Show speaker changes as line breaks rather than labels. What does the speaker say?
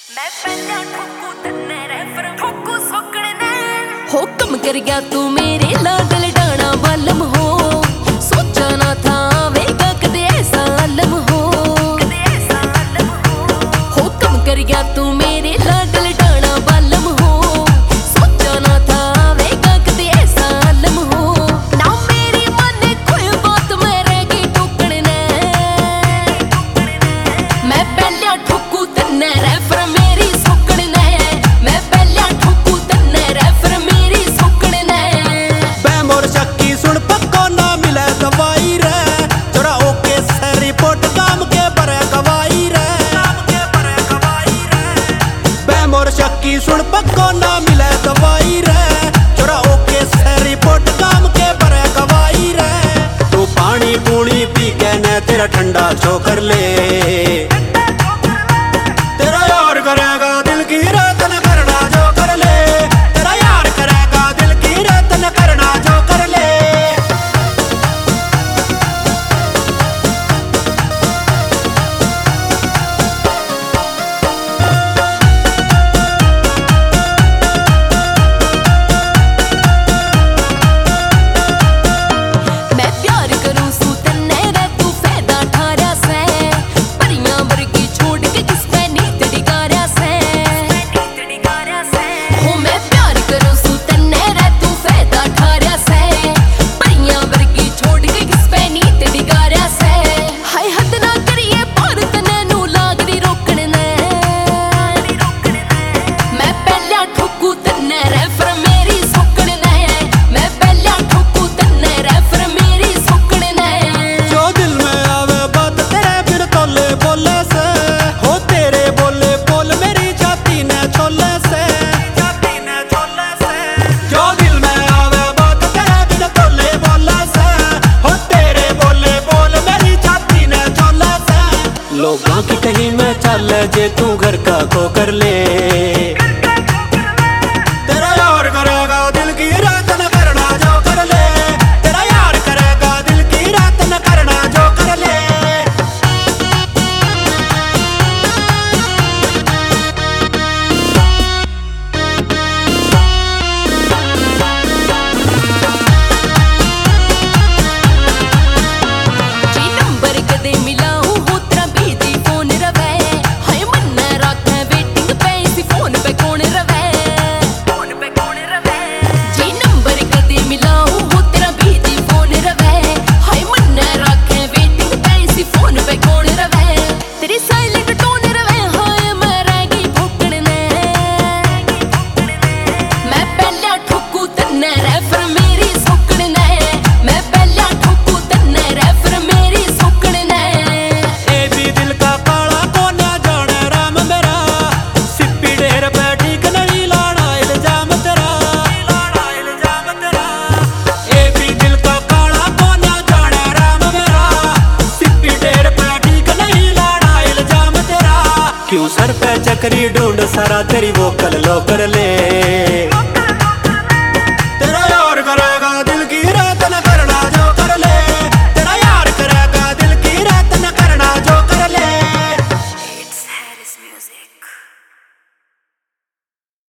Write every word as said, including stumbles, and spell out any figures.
हुक्म कर गया तू मेरे लाडल डाना बालम हो, सोचा ना था आवेगा कदे ऐसा आलम हो। हुक्म कर गया तू मेरे लाडल डाना बालम हो, सोचा ना था आवेगा कदे ऐसा आलम हो। ना मेरी मन कोई बात में रह गई टोकने, मैं पहले ठोकू तन्ने रेफर मेरी सोकने, मैं पहले ठोकू तन्ने रेफर मेरी सोकने।
बे मोर शक्की सुन पक्को ना मिले दवाई रे, जरा ओके से रिपोर्ट काम के पर गवाई रे, बे मोर शक्की सुन पक्को ना मिले दवाई रे, जरा ओके से रिपोर्ट काम के पर गवाई रे। तू पानी पूनी पी के न तेरा ठंडा छोकर ले, तेरा यार करेगा दिल की रतन करना जो कर ले, तेरा यार करेगा दिल की रतन करना जो कर ले।
मैं प्यार करूं सू तन्ने रे तू फायदा ठारा से, परियां वर्गी छोड़ के किस पे नीत डिगारा से। हो मैं प्यार करूं सू तन्ने रे तू फायदा ठारा से, परियां वर्गी छोड़ के किस पे नीत डिगारा से। हाय हद ना करिए पर तन्ने नू लागदी रोकने, मैं पहले ठोकू तन्ने रेफर मेरी सोकने, मैं पहले ठोकू तन्ने रेफर मेरी सोकने।
जो दिल में आवे बात तेरे फिर तोले बोले से, हो तेरे बोले बोल मेरी छाती ने छोले से, छाती ने छोले से। जो दिल में आवे बात तेरे फिर तोले बोले से, हो तेरे बोले बोल मेरी छाती ने छोले से। लोगों की कहीं में चल जे तू घर का को कर ले, तेरा यार करेगा दिल की रतन करना जो कर ले, तेरा यार करेगा दिल की रतन करना जो कर ले।
जी नंबर कदे मिलाऊं हो तेरा बिजी फोन रवे, हाय मन्ने राखे वेटिंग पे इसी फोन पे कौन रवे, फोन पे कौन रवे। जी नंबर कदे मिलाऊं हो तेरा बिजी फोन रवे, हाय मन्ने राखे वेटिंग पे इसी फोन पे कौन रवे। तेरी साइलेंट टोन रवे हाय मैं रह गई भोकने, मैं पहले ठोकू तन्ने रेफर मेरी सोकने, मैं पहले ठोकू तन्ने रेफर मेरी सोकने।
ए भी दिल का काला कोना जाने राम मेरा, सिप्पी ढेर पे ठीक नहीं लाना इल्जाम तेरा, लाना इल्जाम तेरा। ए भी दिल का काला कोना जाने राम मेरा, सिप्पी ढेर पे ठीक नहीं लाना इल्जाम तेरा। क्यों सर पे चकरी ढूंढ सारा तेरी वो कल लो कर ले,